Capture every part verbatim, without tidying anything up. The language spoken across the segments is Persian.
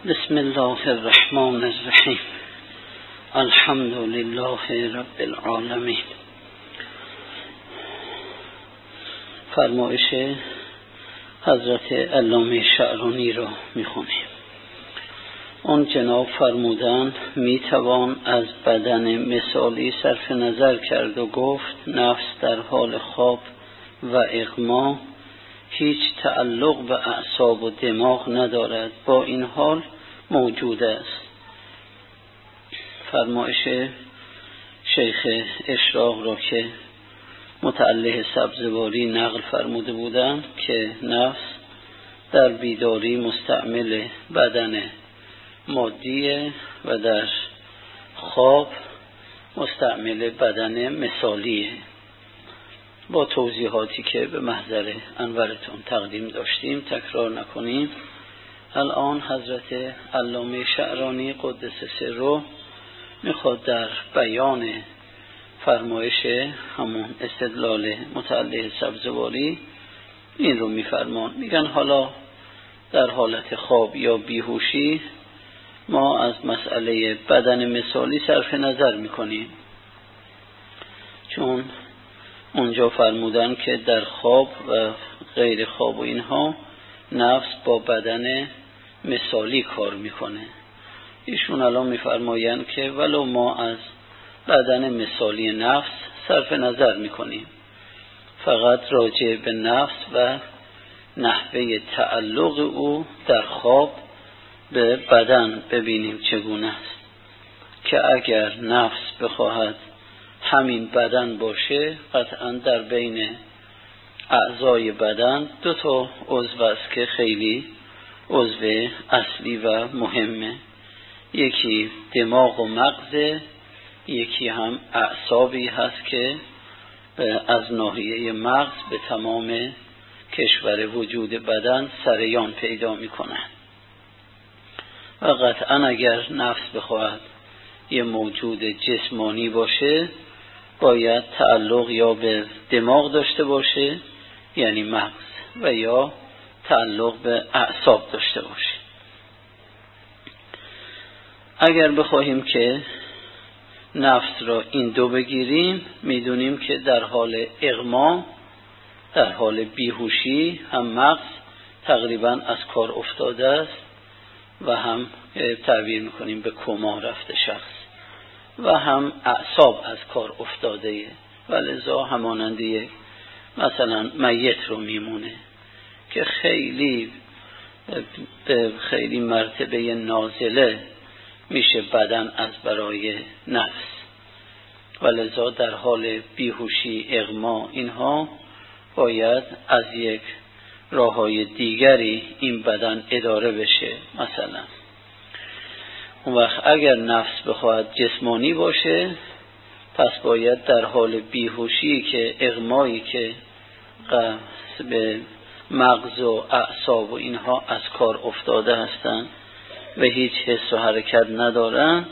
بسم الله الرحمن الرحیم. الحمد لله رب العالمین. فرمایش حضرت علامه شعرانی را میخونیم. اون جناب فرمودند میتوان از بدن مثالی صرف نظر کرد و گفت نفس در حال خواب و اغما هیچ تعلق به اعصاب و دماغ ندارد، با این حال موجود است. فرمایش شیخ اشراق را که متعلق سبزواری نقل فرموده بودند که نفس در بیداری مستعمل بدن مادیه و در خواب مستعمل بدن مثالیه، با توضیحاتی که به محضر انورتون تقدیم داشتیم تکرار نکنیم. الان حضرت علامه شعرانی قدس سره میخواد در بیان فرمایش همون استدلال متعلق سبزواری این رو میفرمان. میگن حالا در حالت خواب یا بیهوشی ما از مسئله بدن مثالی صرف نظر میکنیم، چون اونجا فرمودن که در خواب و غیر خواب و اینها نفس با بدن مثالی کار میکنه. ایشون الان میفرمایند که ولو ما از بدن مثالی نفس صرف نظر میکنیم، فقط راجع به نفس و نحوه تعلق او در خواب به بدن ببینیم چگونه است، که اگر نفس بخواهد همین بدن باشه قطعا در بین اعضای بدن دو تا عضو است که خیلی عضو اصلی و مهمه، یکی دماغ و مغز، یکی هم اعصابی هست که از ناحیه مغز به تمام کشور وجود بدن سریان پیدا میکنن. و قطعا اگر نفس بخواهد یه موجود جسمانی باشه باید تعلق یا به دماغ داشته باشه یعنی مغز، و یا تعلق به اعصاب داشته باشه. اگر بخواهیم که نفس را این دو بگیریم میدونیم که در حال اغما، در حال بیهوشی، هم مغز تقریبا از کار افتاده است و هم تعبیر میکنیم به کما رفته شخص، و هم اعصاب از کار افتاده و لذا همانند یک مثلا میت رو میمونه که خیلی خیلی مرتبه نازله میشه بدن از برای نفس، و لذا در حال بیهوشی، اغما، اینها باید از یک راههای دیگری این بدن اداره بشه. مثلا اون وقت اگر نفس بخواهد جسمانی باشه پس باید در حال بیهوشی که اغمایی که به مغز و اعصاب و اینها از کار افتاده هستند و هیچ حس و حرکت ندارن،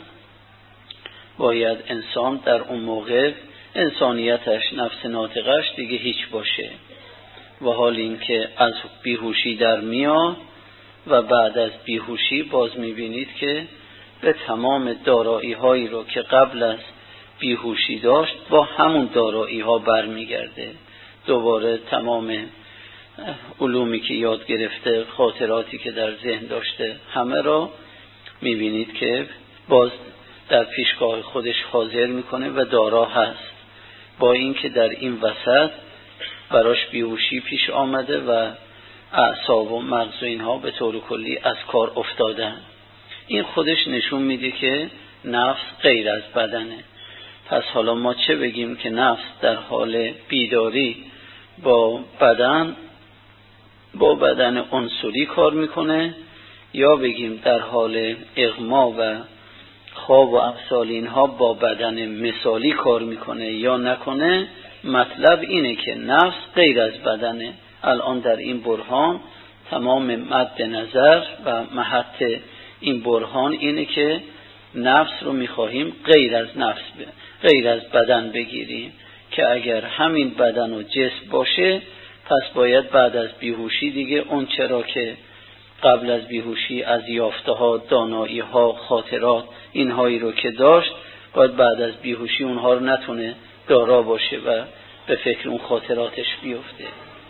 باید انسان در اون موقع انسانیتش، نفس ناطقش دیگه هیچ باشه، و حال این که از بیهوشی در میاد و بعد از بیهوشی باز میبینید که به تمام دارایی هایی رو که قبل از بیهوشی داشت با همون دارایی ها برمیگرده. دوباره تمام علومی که یاد گرفته، خاطراتی که در ذهن داشته، همه را میبینید که باز در پیشگاه خودش حاضر میکنه و دارا هست، با اینکه در این وسط براش بیهوشی پیش آمده و اعصاب و مغز و اینها به طور کلی از کار افتادن. این خودش نشون میده که نفس غیر از بدنه. پس حالا ما چه بگیم که نفس در حال بیداری با بدن با بدن عنصری کار میکنه، یا بگیم در حال اغما و خواب و امثال اینها با بدن مثالی کار میکنه یا نکنه. مطلب اینه که نفس غیر از بدنه. الان در این برهان تمام مد نظر و محط این برهان اینه که نفس رو میخواهیم غیر از نفس ب... غیر از بدن بگیریم، که اگر همین بدن و جسم باشه پس باید بعد از بیهوشی دیگه اون چرا که قبل از بیهوشی از یافته ها، دانایی ها، خاطرات، اینهایی رو که داشت باید بعد از بیهوشی اونها رو نتونه دارا باشه و به فکر اون خاطراتش بیفته.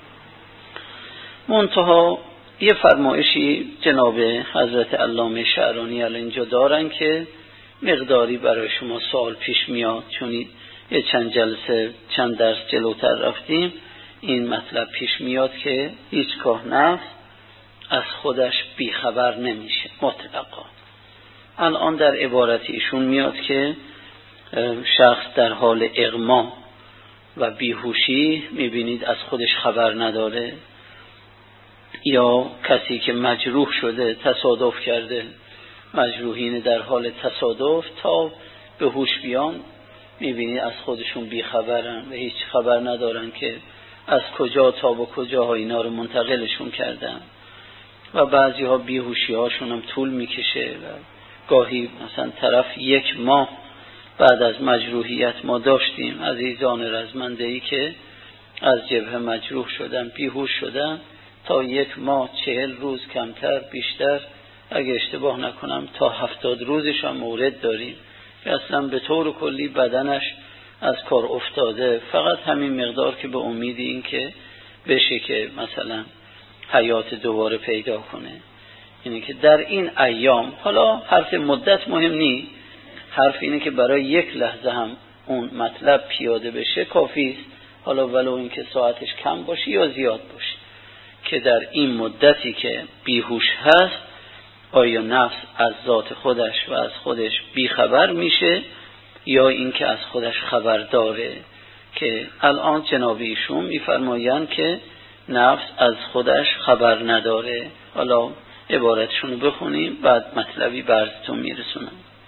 منتها یه فرمایشی جناب حضرت علامه شعرانی الان اینجا دارن که مقداری برای شما سوال پیش میاد، چون یه چند جلسه چند درس جلوتر رفتیم این مطلب پیش میاد که هیچگاه نفس از خودش بیخبر نمیشه مطلقا. الان در عبارت ایشون میاد که شخص در حال اغما و بیهوشی میبینید از خودش خبر نداره، یا کسی که مجروح شده تصادف کرده، مجروحین در حال تصادف تا به هوش بیان میبینید از خودشون بیخبرن و هیچ خبر ندارن که از کجا تا به کجاها اینا رو منتقلشون کردن. و بعضی ها بیهوشی هاشون هم طول میکشه و گاهی مثلا طرف یک ماه بعد از مجروحیت ما داشتیم عزیزان رزمنده‌ای که از جبهه مجروح شدن بیهوش شدن تا یک ماه چهل روز کمتر بیشتر اگه اشتباه نکنم تا هفتاد روزش هم مورد داریم که اصلا به طور کلی بدنش از کار افتاده، فقط همین مقدار که به امید این که بشه که مثلا حیات دوباره پیدا کنه. یعنی که در این ایام، حالا حرف مدت مهم نیست، حرف اینه که برای یک لحظه هم اون مطلب پیاده بشه کافیست، حالا ولو این که ساعتش کم باشه یا زیاد باشه، که در این مدتی که بیهوش هست آیا نفس از ذات خودش و از خودش بیخبر میشه یا اینکه از خودش خبر داره. که الان جناب ایشون میفرمایند که نفس از خودش خبر نداره. حالا عبارتشون رو بخونیم بعد مطلبی براتون میرسونم.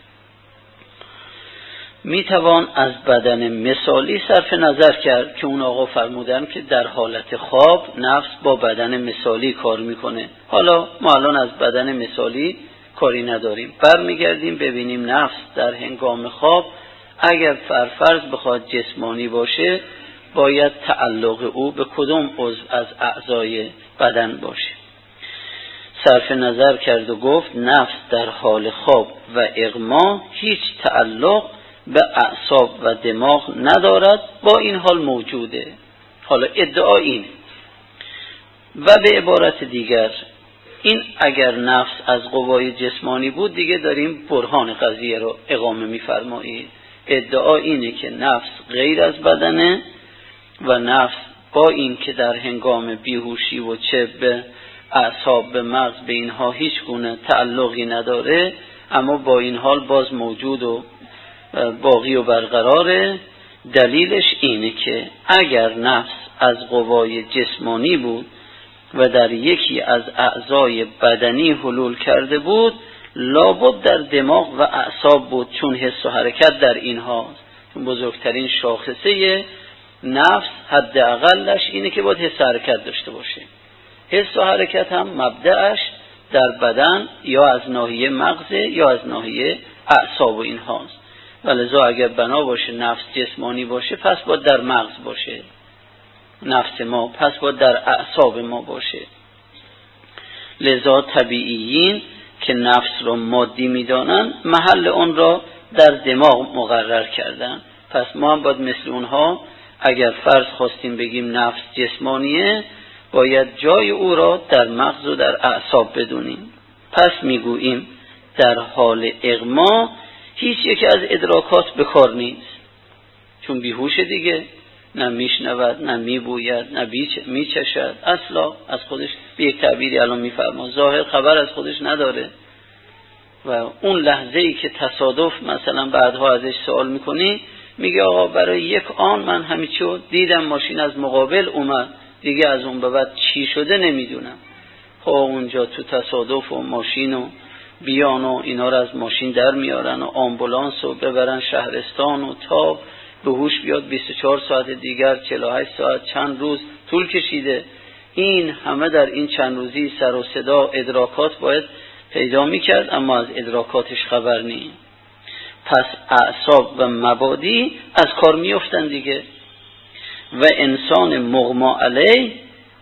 میتوان از بدن مثالی صرف نظر کرد که اون آقا فرمودن که در حالت خواب نفس با بدن مثالی کار میکنه. حالا ما الان از بدن مثالی کاری نداریم، برمیگردیم ببینیم نفس در هنگام خواب اگر فرفرض بخواد جسمانی باشه باید تعلق او به کدوم عضو از اعضای بدن باشه. صرف نظر کرد و گفت نفس در حال خواب و اغما هیچ تعلق به اعصاب و دماغ ندارد، با این حال موجوده. حالا ادعا اینه. و به عبارت دیگر این اگر نفس از قوای جسمانی بود دیگه داریم برهان قضیه رو اقامه می‌فرمایید. ادعا اینه که نفس غیر از بدنه و نفس با این که در هنگام بیهوشی و چه به اعصاب به مغز به اینها هیچ گونه تعلقی نداره، اما با این حال باز موجود و باقی و برقراره. دلیلش اینه که اگر نفس از قوای جسمانی بود و در یکی از اعضای بدنی حلول کرده بود لابد در دماغ و اعصاب بود، چون حس و حرکت در اینهاست. بزرگترین شاخصه نفس حداقلش اینه که باید حس و حرکت داشته باشه. حس و حرکت هم مبدأش در بدن یا از ناحیه مغز یا از ناحیه اعصاب و اینهاست. ولذا اگر بنا باشه نفس جسمانی باشه پس باید در مغز باشه نفس ما، پس باید در اعصاب ما باشه. لذا طبیعیین که نفس را مادی میدانن محل اون را در دماغ مقرر کردن. پس ما هم باید مثل اونها اگر فرض خواستیم بگیم نفس جسمانیه باید جای او را در مغز و در اعصاب بدونیم. پس میگوییم در حال اغما هیچ یک از ادراکات به کار نیست، چون بیهوش دیگه، نه میشنود نه میبوید نه میچشد، اصلا از خودش به یک تعبیری الان میفرما ظاهر خبر از خودش نداره. و اون لحظه ای که تصادف مثلا بعدها ازش سوال میکنی میگه آقا برای یک آن من همیچو دیدم ماشین از مقابل اومد، دیگه از اون به بعد چی شده نمیدونم. خب اونجا تو تصادف و ماشین و بیان و اینا رو از ماشین در میارن و آمبولانس رو ببرن شهرستان و تا به هوش بیاد بیست و چهار ساعت دیگر چهل و هشت ساعت چند روز طول کشیده. این همه در این چند روزی سر و صدا ادراکات باید پیدا میکرد، اما از ادراکاتش خبر نیست. پس اعصاب و مبادی از کار میافتن دیگه. و انسان مغما علیه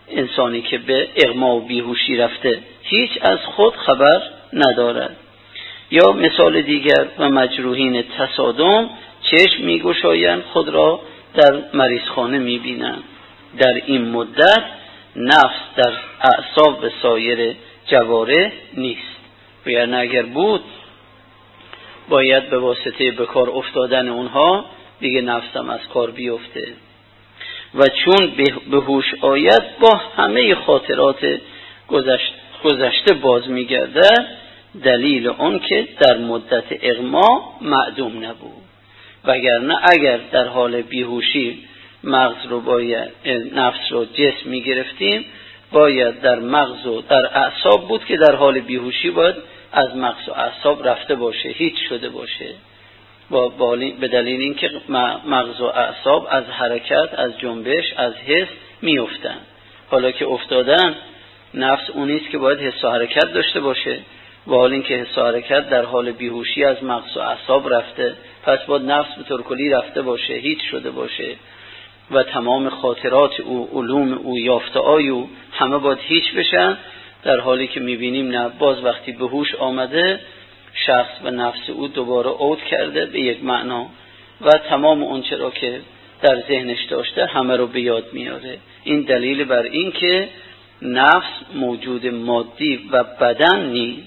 انسانی که به اغما و بیهوشی رفته هیچ از خود خبر ندارد. یا مثال دیگر، و مجروحین تصادم چشم میگشایند خود را در مریضخانه میبینند. در این مدت نفس در اعصاب و سایر جوارح نیست، یعنی اگر بود باید به واسطه بکار افتادن اونها دیگه نفسم از کار بیفته. و چون به هوش آید با همه خاطرات گذشت گذشته باز میگرده، دلیل اون که در مدت اغما معدوم نبود. وگرنه اگر در حال بیهوشی مغز رو باید نفس رو جسم میگرفتیم، باید در مغز و در اعصاب بود که در حال بیهوشی باید از مغز و اعصاب رفته باشه، هیچ شده باشه، با به دلیل اینکه مغز و اعصاب از حرکت، از جنبش، از حس میافتن. حالا که افتادن، نفس اونیست که باید حس و حرکت داشته باشه، با حال اینکه حس و حرکت در حال بیهوشی از مغز و اعصاب رفته، پس باید نفس به طور کلی رفته باشه، هیچ شده باشه و تمام خاطرات او، علوم او، یافته‌های او همه باید هیچ بشن. در حالی که میبینیم نه، باز وقتی به هوش آمده شخص و نفس او دوباره عود کرده به یک معنا و تمام اون چرا که در ذهنش داشته همه رو به یاد میاره. این دلیل بر این که نفس موجود مادی و بدن نیست.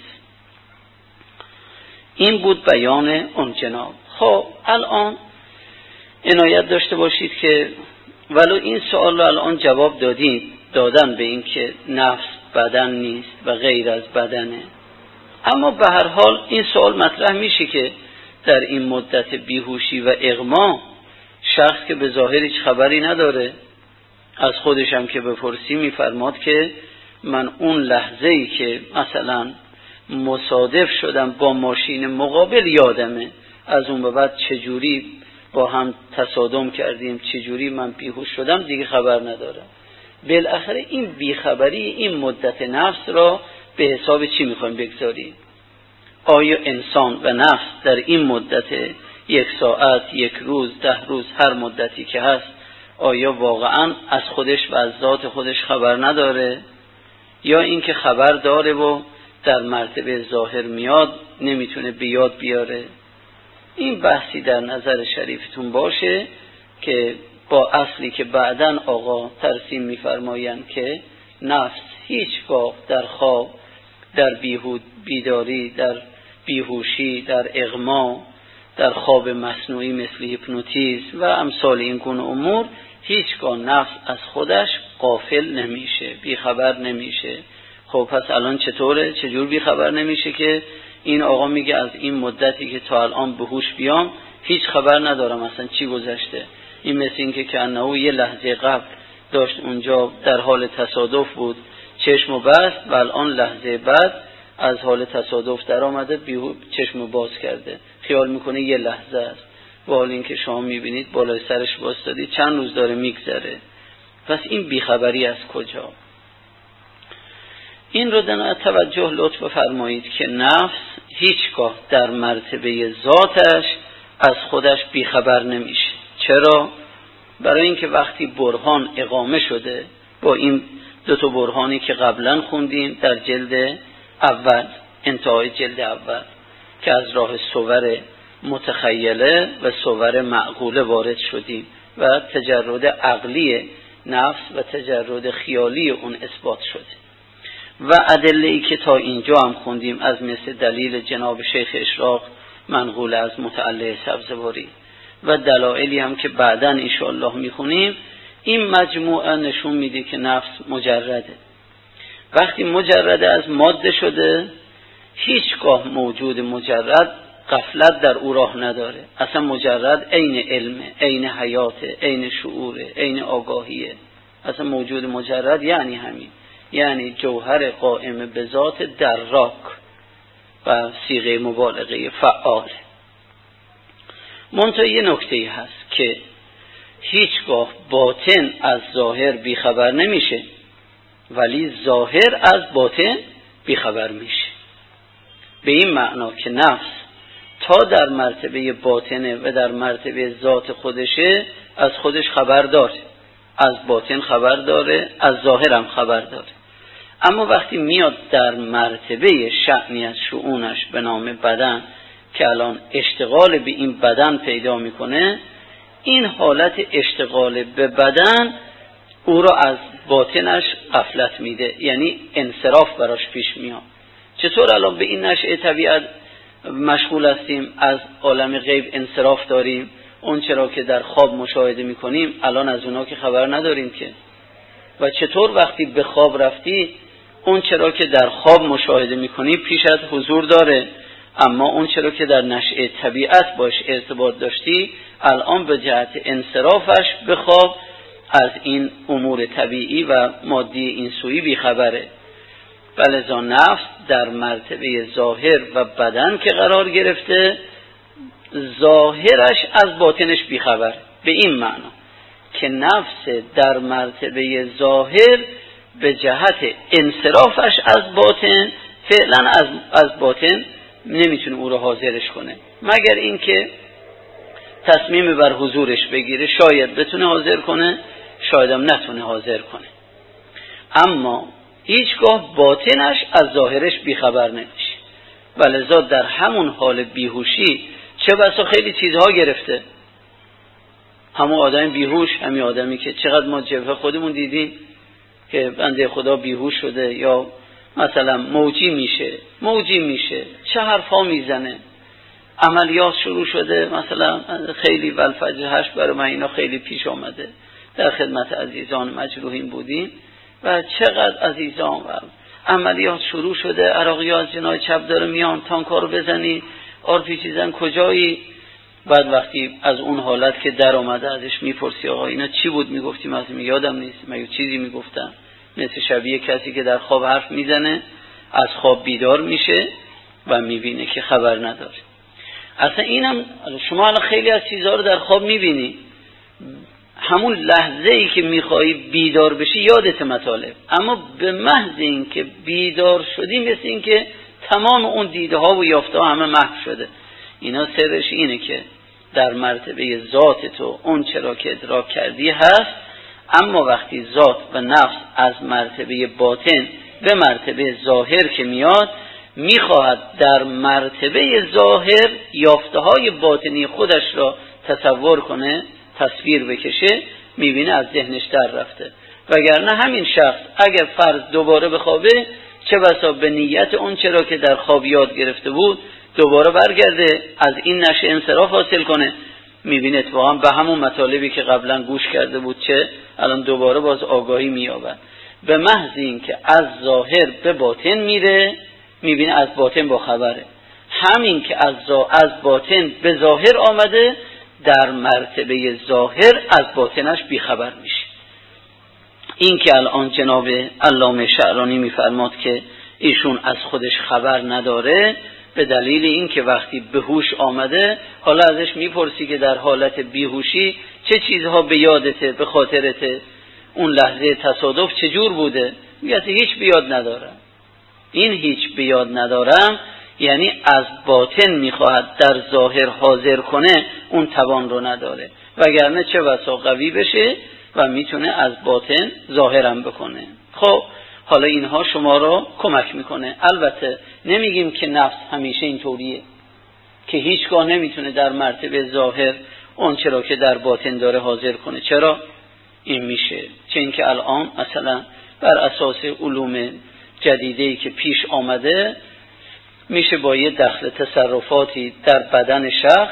این بود بیان اون جناب. خب الان عنایت داشته باشید که ولو این سوال رو الان جواب دادید دادن به این که نفس بدن نیست و غیر از بدنه، اما به هر حال این سوال مطرح میشه که در این مدت بیهوشی و اغما شخص که به ظاهر هیچ خبری نداره، از خودش هم که بپرسی میفرماد که من اون لحظه‌ای که مثلا مصادف شدم با ماشین مقابل یادمه، از اون به بعد چجوری با هم تصادم کردیم، چجوری من بیهوش شدم دیگه خبر ندارم. بالاخره این بیخبری این مدت نفس را به حساب چی میخوایم بگذاریم؟ آیا انسان و نفس در این مدت یک ساعت، یک روز، ده روز، هر مدتی که هست، آیا واقعا از خودش و از ذات خودش خبر نداره؟ یا اینکه خبر داره و در مرتبه ظاهر میاد نمیتونه به یاد بیاره؟ این بحثی در نظر شریفتون باشه که با اصلی که بعداً آقا ترسیم میفرمایند که نفس هیچگاه در خواب، در بیهود بیداری، در بیهوشی، در اغما، در خواب مصنوعی مثل هیپنوتیزم و امثال این گونه امور هیچگاه نفس از خودش غافل نمیشه، بیخبر نمیشه. خب پس الان چطوره؟ چجور بیخبر نمیشه که این آقا میگه از این مدتی که تا الان به هوش بیام هیچ خبر ندارم اصلا چی گذشته؟ این مثل این که کنه یه لحظه قبل داشت اونجا در حال تصادف بود، چشمو بست و الان لحظه بعد از حال تصادف در آمده چشمو باز کرده، خیال میکنه یه لحظه است، با حال این که شما میبینید بالای سرش بایستادی چند روز داره میگذره. پس این بیخبری از کجا؟ این رو در توجه لطف فرمایید که نفس هیچگاه در مرتبه ذاتش از خودش بیخبر نمیشه. چرا؟ برای اینکه وقتی برهان اقامه شده با این دو تا برهانی که قبلا خوندیم در جلد اول، انتهای جلد اول، که از راه صور متخیله و صور معقوله وارد شدیم و تجرد عقلی نفس و تجرد خیالی اون اثبات شده و ادله ای که تا اینجا هم خوندیم از مثل دلیل جناب شیخ اشراق منقول از متعلق سبزواری و دلایلی هم که بعداً انشاءالله میخونیم، این مجموعه نشون میده که نفس مجرده. وقتی مجرده از ماده شده، هیچگاه موجود مجرد غفلت در او راه نداره. اصلا مجرد عین علمه، عین حیاته، عین شعوره، عین آگاهیه. اصلا موجود مجرد یعنی همین، یعنی جوهر قائم به ذات دراک و صیغه مبالغه فعال. منتها یه نکته هست که هیچگاه باطن از ظاهر بیخبر نمیشه، ولی ظاهر از باطن بیخبر میشه. به این معنا که نفس تا در مرتبه باطنه و در مرتبه ذات خودشه از خودش خبر داره، از باطن خبر داره، از ظاهر هم خبر داره. اما وقتی میاد در مرتبه شأنی از شؤونش به نام بدن که الان اشتغال به این بدن پیدا میکنه، این حالت اشتغال به بدن او را از باطنش غفلت میده، یعنی انصراف براش پیش میاد. چطور الان به این نشأه طبیعت مشغول هستیم، از عالم غیب انصراف داریم، اون چرا که در خواب مشاهده میکنیم الان از اونا که خبر نداریم که. و چطور وقتی به خواب رفتی اون چرا که در خواب مشاهده میکنی پیشت حضور داره، اما اون چرا که در نشأه طبیعت باش ارتباط داشتی الان به جهت انصرافش به خواب از این امور طبیعی و مادی این سویی بی خبره. ولذا نفس در مرتبه ظاهر و بدن که قرار گرفته، ظاهرش از باطنش بی خبر، به این معنا که نفس در مرتبه ظاهر به جهت انصرافش از باطن فعلا از, از باطن نمیتونه او رو حاضرش کنه، مگر اینکه تصمیم بر حضورش بگیره، شاید بتونه حاضر کنه، شاید هم نتونه حاضر کنه. اما هیچگاه باطنش از ظاهرش بیخبر نمیشه. ولذا در همون حال بیهوشی چه بسا خیلی چیزها گرفته. همون آدم بیهوش، همین آدمی که چقدر ما جبهه خودمون دیدیم که بنده خدا بیهوش شده یا مثلا موجی میشه موجی میشه چه حرفا میزنه، عملیات شروع شده، مثلا خیلی والفجر هشت برای من اینا خیلی پیش آمده، در خدمت عزیزان مجروحین بودیم و چقدر عزیزان و عملیات شروع شده، عراقی ها از جنای چپ داره میان تانکا رو بزنی، آرپی چیزن کجایی. بعد وقتی از اون حالت که در آمده ازش میپرسی آقا اینا چی بود میگفتیم، از می یادم نیست، مگه چیزی میگفتم، مثل شبیه کسی که در خواب حرف میزنه، از خواب بیدار میشه و میبینه که خبر نداره. اصلا اینم شما الان خیلی از چیزها رو در خواب میبینی، همون لحظه ای که میخوایی بیدار بشی یادت مطالب، اما به محض این که بیدار شدی مثل این که تمام اون دیده ها و یافته ها همه محو شده. اینا سرش اینه که در مرتبه ذات تو اون چرا که ادراک کردی هست، اما وقتی ذات و نفس از مرتبه باطن به مرتبه ظاهر که میاد، میخواهد در مرتبه ظاهر یافته های باطنی خودش را تصور کنه، تصویر بکشه، میبینه از ذهنش در رفته. وگرنه همین شخص اگر فرض دوباره بخوابه، چه بسا به نیت اون چرا که در خواب یاد گرفته بود دوباره برگرده از این نشه انصراف حاصل کنه، میبینه اتفاقا به همون مطالبی که قبلا گوش کرده بود چه الان دوباره باز آگاهی مییابد. به محض این که از ظاهر به باطن میره، میبینه از باطن با خبره. همین که از, از باطن به ظاهر آمده، در مرتبه ظاهر از باطنش بیخبر میشه. این که الان جناب علامه شعرانی میفرماد که ایشون از خودش خبر نداره، به دلیل این که وقتی به هوش آمده، حالا ازش میپرسی که در حالت بیهوشی چه چیزها به یادته، به خاطرته، اون لحظه تصادف چجور بوده، میگه هیچ بیاد ندارم. این هیچ بیاد ندارم یعنی از باطن میخواهد در ظاهر حاضر کنه، اون توان رو نداره، وگرنه چه بسا قوی بشه و میتونه از باطن ظاهرم بکنه. خب حالا اینها شما رو کمک میکنه. البته نمیگیم که نفس همیشه اینطوریه که هیچگاه نمیتونه در مرتبه ظاهر اون چرا که در باطن داره حاضر کنه. چرا؟ این میشه، چه اینکه الان مثلا بر اساس علوم جدیدی که پیش آمده میشه با یه دخل تصرفاتی در بدن شخص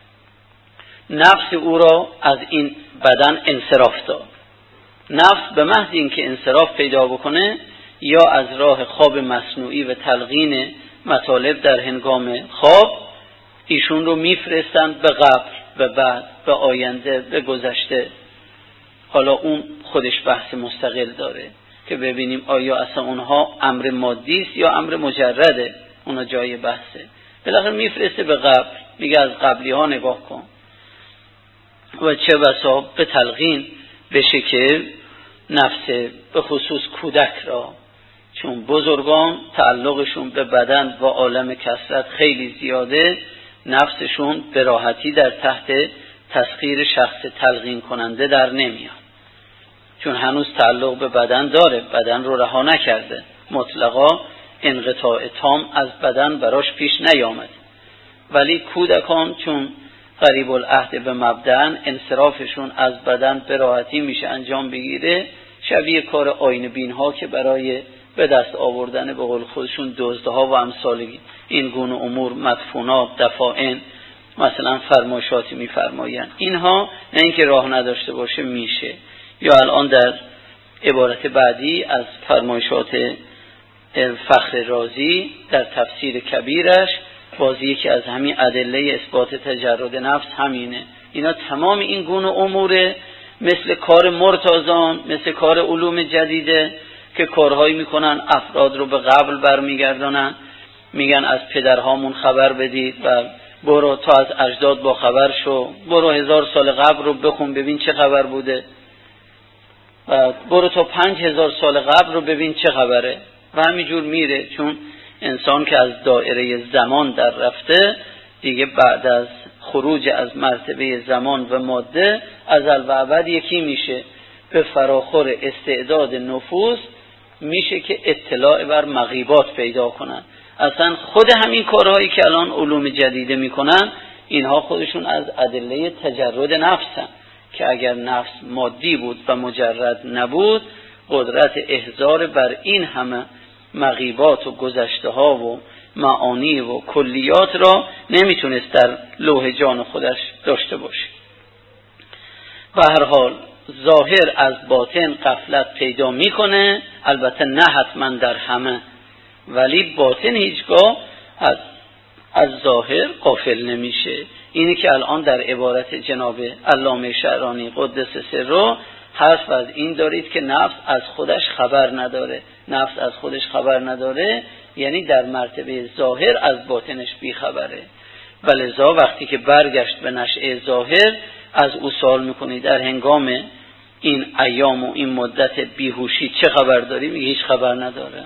نفس او را از این بدن انصراف داد. نفس به محض اینکه انصراف پیدا بکنه، یا از راه خواب مصنوعی و تلقین مطالب در هنگام خواب، ایشون رو میفرستند به قبر، به بعد، به آینده، به گذشته. حالا اون خودش بحث مستقل داره که ببینیم آیا اصلا اونها امر مادی است یا امر مجرده، اونا جای بحثه. بالاخره میفرسته به قبر، میگه از قبلی ها نگاه کن و چه بسا به تلقین بشه که نفس به خصوص کودک را، چون بزرگان تعلقشون به بدن و عالم کثرت خیلی زیاده، نفسشون به راحتی در تحت تسخیر شخص تلقین کننده در نمیاد. چون هنوز تعلق به بدن داره، بدن رو رها نکرده، مطلقا انقطاع تام از بدن براش پیش نیامد. ولی کودکان چون قریب العهد به مبدأن، انصرافشون از بدن به راحتی میشه انجام بگیره، شبیه کار آینه بین ها که برای به دست آوردن به قول خودشون دزدها و امثال این گونه امور، مدفونات، دفائن مثلا فرمایشاتی میفرماین، اینها نه اینکه راه نداشته باشه میشه. یا الان در عبارت بعدی از فرمایشات فخر رازی در تفسیر کبیرش، بازی یکی از همین ادله اثبات تجرد نفس همینه. اینا تمام این گونه اموره، مثل کار مرتضان، مثل کار علوم جدیده که کارهایی میکنن افراد رو به قبل برمیگردانن، میگن از پدرهامون خبر بدید و برو تا از اجداد با خبر شو، برو هزار سال قبل رو بخون ببین چه خبر بوده، و برو تا پنج هزار سال قبل رو ببین چه خبره، و همینجور میره. چون انسان که از دایره زمان در رفته دیگه، بعد از خروج از مرتبه زمان و ماده ازل و ابد یکی میشه، به فراخور استعداد نفوس میشه که اطلاع بر مغیبات پیدا کنن. اصلا خود همین کارهایی که الان علوم جدیده میکنن، اینها خودشون از ادله تجرد نفسن، که اگر نفس مادی بود و مجرد نبود، قدرت احضار بر این همه مغیبات و گذشته ها و معانی و کلیات را نمیتونست در لوح جان خودش داشته باشه. به هر حال ظاهر از باطن غفلت پیدا میکنه، البته نه حتما در همه، ولی باطن هیچگاه از از ظاهر غافل نمیشه. اینی که الان در عبارت جناب علامه شعرانی قدس سره حرف از این دارید که نفس از خودش خبر نداره. نفس از خودش خبر نداره یعنی در مرتبه ظاهر از باطنش بی خبره. ولذا وقتی که برگشت به نشأه ظاهر، از او سوال میکنی در هنگام این ایام و این مدت بیهوشی چه خبر داری؟ میگه هیچ خبر نداره.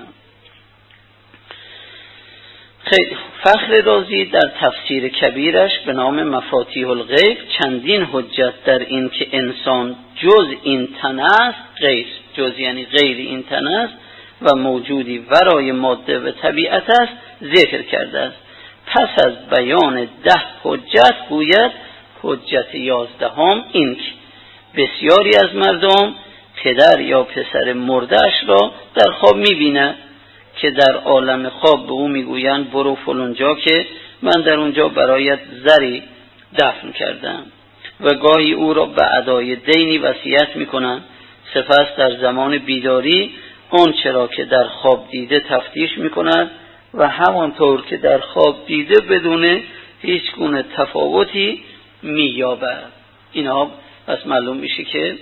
خیلی فخر رازی در تفسیر کبیرش به نام مفاتیح الغیب چندین حجت در این که انسان جز این تن است، غیر جز یعنی غیر این تن است و موجودی ورای ماده و طبیعت است ذکر کرده است. پس از بیان ده حجت گوید حجت یازدهم این که بسیاری از مردم پدر یا پسر مرده‌اش را در خواب می‌بیند که در عالم خواب به او میگویند برو فلانجا که من در اونجا برایت زری دفن کردم، و گاهی او را به ادای دینی وصیت میکنند. سپس در زمان بیداری اون چرا که در خواب دیده تفتیش میکند و همانطور که در خواب دیده بدون هیچ گونه تفاوتی مییابد. اینها پس معلوم میشه که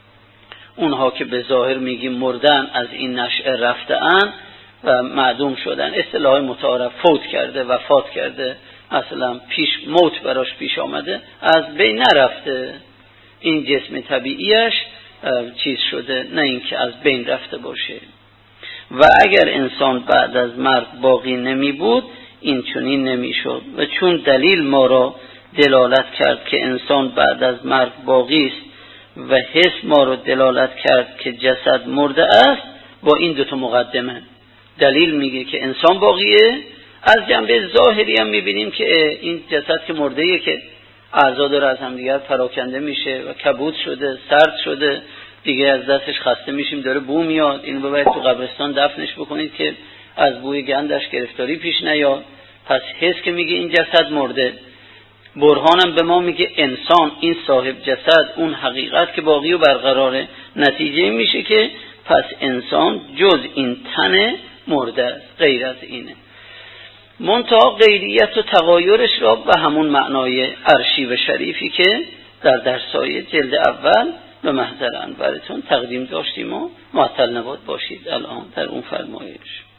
اونها که به ظاهر میگیم مردن از این نشأه رفته‌اند و معدوم شدن، اصطلاح متعارف فوت کرده، وفات کرده، مثلا پیش موت براش پیش آمده، از بین نرفته، این جسم طبیعیش چیز شده، نه اینکه از بین رفته باشه. و اگر انسان بعد از مرگ باقی نمی بود این چنین نمی شد. و چون دلیل ما را دلالت کرد که انسان بعد از مرگ باقی است و حس ما را دلالت کرد که جسد مرده است، با این دو تا مقدمه دلیل میگه که انسان باقیه، از جنبه ظاهری هم میبینیم که این جسد که مرده‌ایه که اعضا داره از هم دیگر پراکنده میشه و کبود شده، سرد شده، دیگه از دستش خسته میشیم، داره بو میاد، اینو ببرید تو قبرستان دفنش بکنید که از بوی گندش گرفتاری پیش نیاد. پس حس که میگه این جسد مرده، برهانم به ما میگه انسان این صاحب جسد اون حقیقت که باقی و برقراره. نتیجه میشه که پس انسان جز این تن مرده است، غیر از اینه. منتها غیریت و تغایرش را به همون معنای ارشیو شریفی که در درسای جلد اول به محضر انورتون تقدیم داشتیم و معطل نباد باشید الان در اون فرمایش.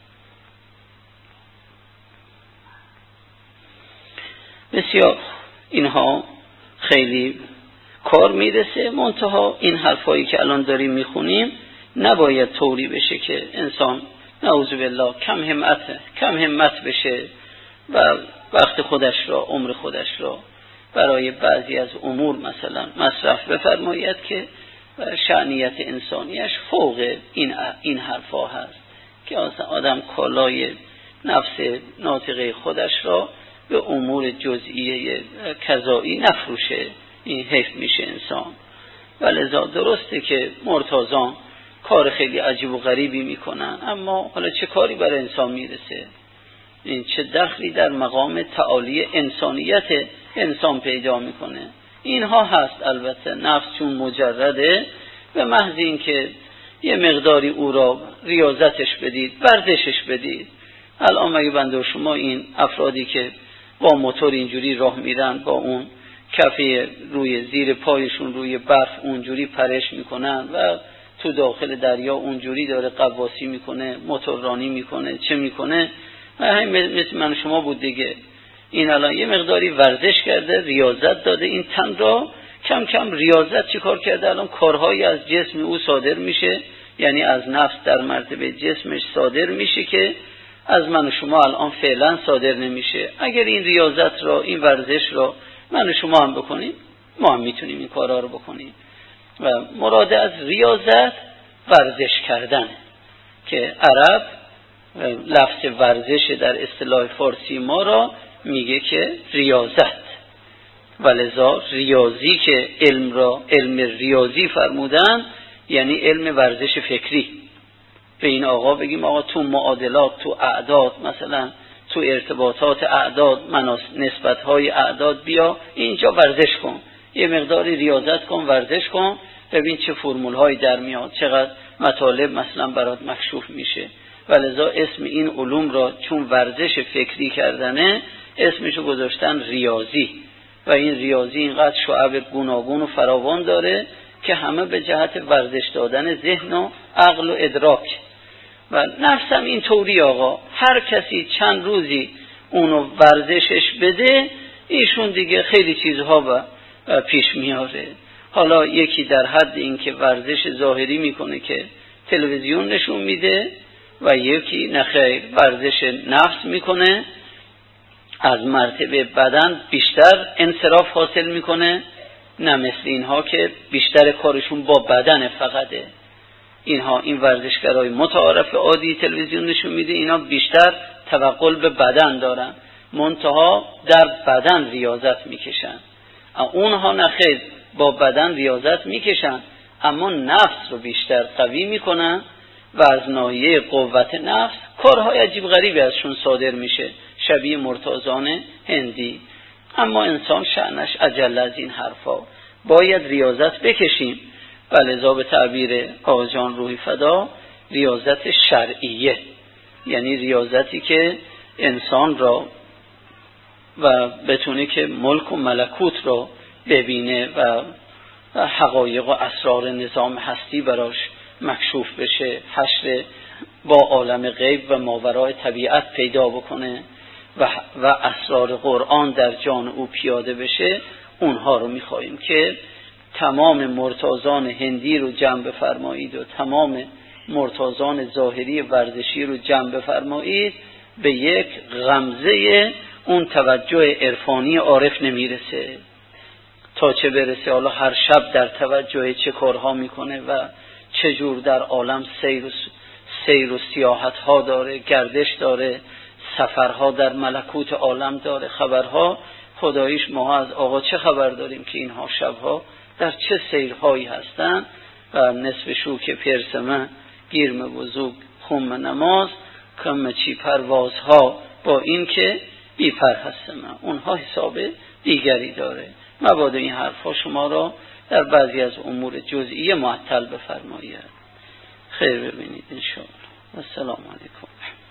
بسیار اینها خیلی کار میرسه. منتها این حرفایی که الان داریم میخونیم نباید طوری بشه که انسان نعوذ بالله کم همت کم همت بشه و وقت خودش را، عمر خودش را برای بعضی از امور مثلا مصرف بفرماید که و شأنیت انسانیش فوق این این حرفا هست که آدم کالای نفس ناطقه خودش را به امور جزئیه کذایی نفروشه. این حیف میشه انسان. ولذا درسته که مرتضان کار خیلی عجیب و غریبی میکنن، اما حالا چه کاری برای انسان میرسه؟ این چه دخلی در مقام تعالی انسانیت انسان پیدا میکنه؟ اینها هست. البته نفس چون مجرده، به محض این که یه مقداری او را ریاضتش بدید، ورزشش بدید. الان مگه بنده شما این افرادی که با موتور اینجوری راه میرن، با اون کفه روی زیر پایشون روی برف اونجوری پرش میکنن و تو داخل دریا اونجوری داره قواسی میکنه، موتوررانی میکنه، چه میکنه؟ همین مثل من شما بود دیگه. این الان یه مقداری ورزش کرده، ریاضت داده این تن را، کم کم ریاضت چی کار کرده؟ الان کارهایی از جسم او صادر میشه، یعنی از نفس در مرتبه جسمش صادر میشه که از من و شما الان فعلا صادر نمیشه. اگر این ریاضت را، این ورزش را من و شما هم بکنیم، ما هم میتونیم این کارها رو بکنیم. و مراد از ریاضت ورزش کردن که عرب لفظ ورزش در اصطلاح فارسی ما را میگه که ریاضت. ولذا ریاضی که علم را علم ریاضی فرمودن یعنی علم ورزش فکری. به این آقا بگیم آقا تو معادلات، تو اعداد، مثلا تو ارتباطات اعداد، نسبت‌های اعداد بیا اینجا ورزش کن، یه مقداری ریاضت کن، ورزش کن، ببین چه فرمول‌هایی در میاد، چقدر مطالب مثلا برات مکشوف میشه. ولذا اسم این علوم را چون ورزش فکری کردنه اسمشو گذاشتن ریاضی. و این ریاضی اینقدر شعب گوناگون و فراوان داره که همه به جهت ورزش دادن ذهن و عقل و ادراک. و نفسم این طوری آقا، هر کسی چند روزی اونو ورزشش بده ایشون دیگه خیلی چیزها پیش میاره. حالا یکی در حد این که ورزش ظاهری میکنه که تلویزیون نشون میده و یکی نخیر ورزش نفس میکنه، از مرتبه بدن بیشتر انصراف حاصل میکنه. نه مثل اینها که بیشتر کارشون با بدن فقطه. اینها این ورزشگرای متعارف عادی تلویزیون نشون میده، اینا بیشتر توقل به بدن دارن، منتها در بدن ریاضت میکشن. اونها نخیر با بدن ریاضت میکشن اما نفس رو بیشتر قوی میکنن و از ناحیه قوت نفس کارهای عجیب غریبی ازشون صادر میشه، شبیه مرتضان هندی. اما انسان شأنش عجله از این حرفا، باید ریاضت بکشیم. ولذا به تعبیر آقا جان روحی فدا ریاضت شرعیه، یعنی ریاضتی که انسان را و بتونه که ملک و ملکوت را ببینه و حقایق و اسرار نظام هستی براش مکشوف بشه، حشر با عالم غیب و ماورای طبیعت پیدا بکنه و و اسرار قرآن در جان او پیاده بشه. اونها رو میخواییم که تمام مرتضان هندی رو جمع بفرمایید و تمام مرتضان ظاهری ورزشی رو جمع بفرمایید، به یک غمزه اون توجه عرفانی عارف نمیرسه. تا چه برسه حالا هر شب در توجه چه کارها میکنه و چه جور در عالم سیر و سیر و سیاحت ها داره، گردش داره، سفرها در ملکوت عالم داره، خبرها. خداییش ما از آقا چه خبر داریم که اینها شبها در چه سیرهایی هستن و نصف شو که پرسمه گیرم وضوع خم نماز کم چی پروازها با این که بی پر هستم. اونها حساب دیگری داره. مبادا این حرفا شما را در بعضی از امور جزئیه معطل بفرماید. خیر ببینید انشاءالله. و السلام علیکم.